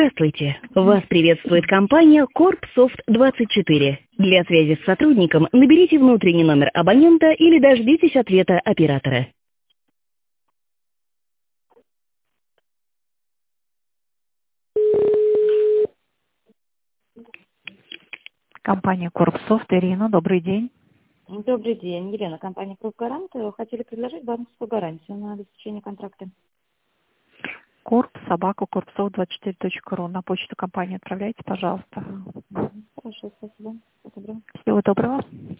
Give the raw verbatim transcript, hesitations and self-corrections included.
Здравствуйте! Вас приветствует компания Корпсофт двадцать четыре. Для связи с сотрудником наберите внутренний номер абонента или дождитесь ответа оператора. Компания Корпсофт. Ирина, добрый день. Добрый день, Елена, компания «Профгарант». Хотели предложить банковскую гарантию на обеспечение контракта. Корп, собака, корпсофт двадцать четыре точка ру. На почту компании отправляйте, пожалуйста. Хорошо, спасибо. Всего доброго. Всего доброго.